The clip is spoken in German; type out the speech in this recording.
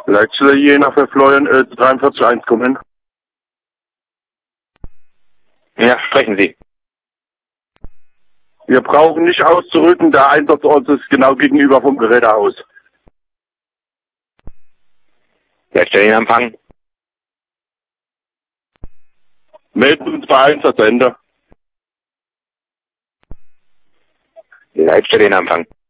Leitstelle Jena für Florian 43.1 kommen. Ja, sprechen Sie. Wir brauchen nicht auszurücken, der Einsatzort ist genau gegenüber vom Gerätehaus. Leitstelle in Empfang. Melden uns bei Einsatzende. Leitstelle in Empfang.